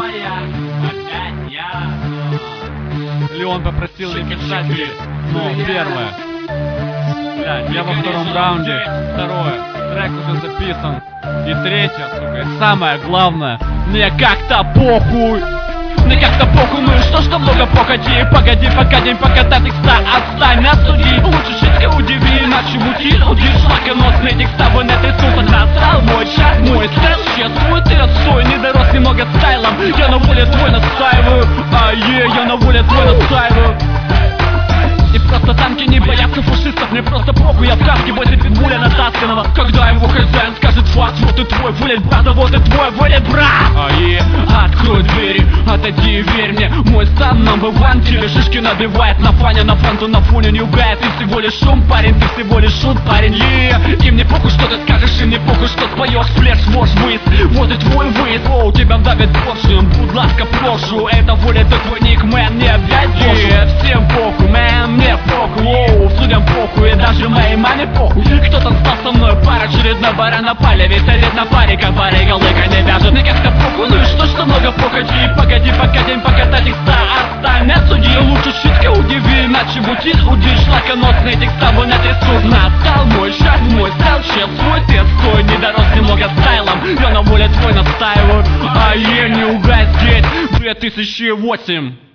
Леон попросил не писать мне, но первое. Блядь, я во втором раунде, второе, трек уже записан. И третье, сука, и самое главное, мне как-то похуй. Мне как-то похуй, ну и что много погоди. Погоди, пока до текста отстань, осуди. Лучше шутки удиви, иначе мути люди. Шлаконосные текста в инете суток насрал мой час, мой стайл чествует. Ты отстой, не дорос немного стайлом. Я на воле твой настаиваю, я на воле твой настаиваю. И просто танки не боятся фашистов. Мне просто похуй, я в каске возле питбуля натасканного. Когда его хозяин скажет факт, вот и твой вылет, брата, вот и твой вылет, брат. Открой двери, отойди и верь мне. Мой стан number one, тебе шишки набивает на фане, на фронту, на фоне не угает. Ты всего лишь шум, парень, ты всего лишь шут, парень. И мне похуй, что ты скажешь, и мне похуй, что споешь. Флеш, вож, выезд, вот и твой выезд. О, тебя давит поршнем, будь ласка, прошу. Это воля, это твой никмен, не объяди. Всем похуй, мэн, мне похуй, оу, судям похуй, и даже моей маме похуй. Кто-то стал со мной пара, очередной баран на пале. Ведь совет на паре, как барыга, лыка не вяжет. Мне как-то похуй, ну и что много погоди. Погоди, пока до текста отстань, осуди. Лучше шутки удиви, иначе мути уди. Шлаконосные текста в инете суд. Настал мой час, мой стайл, чел свой, ты отстой. Не дорос немного стайлом, я на воле твой настаиваю. Не угасить 2008.